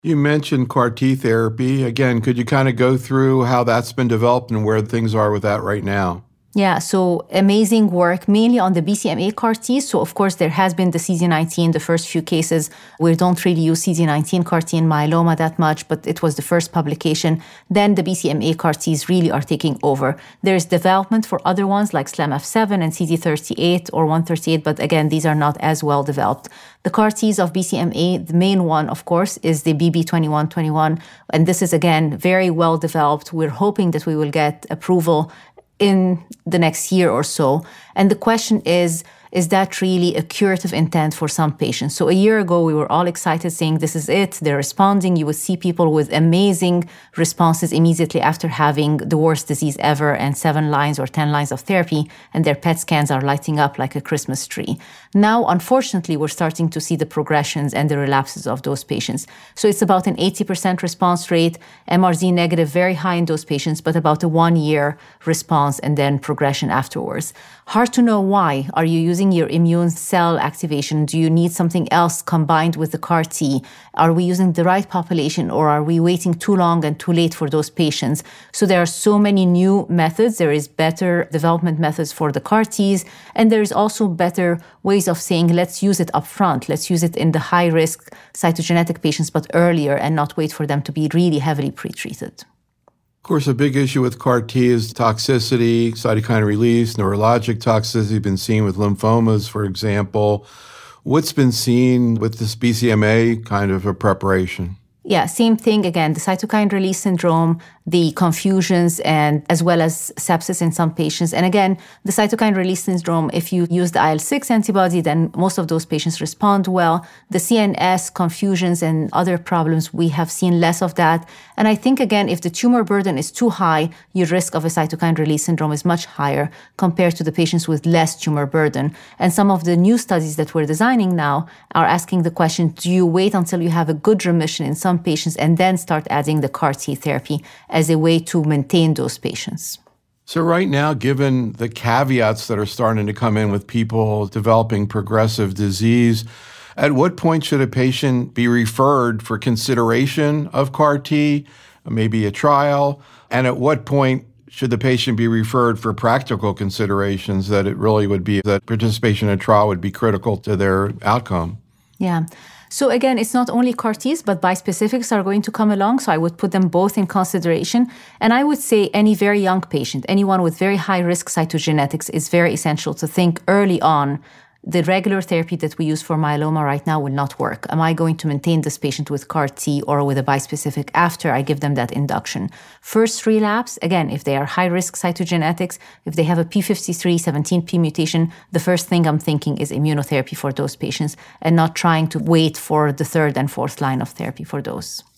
You mentioned CAR T therapy. Again, could you kind of go through how that's been developed and where things are with that right now? Yeah, so amazing work, mainly on the BCMA CAR T. So, of course, there has been the CD19, the first few cases. We don't really use CD19 CAR T in myeloma that much, but it was the first publication. Then the BCMA CAR Ts really are taking over. There's development for other ones like SLAMF7 and CD38 or 138, but again, these are not as well developed. The CAR Ts of BCMA, the main one, of course, is the BB2121. And this is, again, very well developed. We're hoping that we will get approval in the next year or so. And the question is that really a curative intent for some patients? So a year ago, we were all excited saying, this is it, they're responding. You would see people with amazing responses immediately after having the worst disease ever and 7 lines or 10 lines of therapy, and their PET scans are lighting up like a Christmas tree. Now, unfortunately, we're starting to see the progressions and the relapses of those patients. So it's about an 80% response rate, MRD negative, very high in those patients, but about a 1-year response and then progression afterwards. Hard to know why. Are you using your immune cell activation? Do you need something else combined with the CAR T? Are we using the right population, or are we waiting too long and too late for those patients? So there are so many new methods. There is better development methods for the CAR Ts, and there is also better ways of saying, let's use it up front. Let's use it in the high-risk cytogenetic patients, but earlier, and not wait for them to be really heavily pretreated. Of course, a big issue with CAR T is toxicity, cytokine release, neurologic toxicity been seen with lymphomas, for example. What's been seen with this BCMA kind of a preparation? Yeah, same thing again, the cytokine release syndrome, the confusions, and as well as sepsis in some patients. And again, the cytokine release syndrome, if you use the IL-6 antibody, then most of those patients respond well. The CNS confusions and other problems, we have seen less of that. And I think, again, if the tumor burden is too high, your risk of a cytokine release syndrome is much higher compared to the patients with less tumor burden. And some of the new studies that we're designing now are asking the question, do you wait until you have a good remission in some patients and then start adding the CAR T therapy as a way to maintain those patients? So right now, given the caveats that are starting to come in with people developing progressive disease, at what point should a patient be referred for consideration of CAR T, maybe a trial? And at what point should the patient be referred for practical considerations that it really would be that participation in a trial would be critical to their outcome? Yeah. So again, it's not only CAR Ts, but bispecifics are going to come along. So I would put them both in consideration. And I would say any very young patient, anyone with very high risk cytogenetics, is very essential to think early on, the regular therapy that we use for myeloma right now will not work. Am I going to maintain this patient with CAR T or with a bispecific after I give them that induction? First relapse, again, if they are high-risk cytogenetics, if they have a P53, 17p mutation, the first thing I'm thinking is immunotherapy for those patients and not trying to wait for the 3rd and 4th line of therapy for those.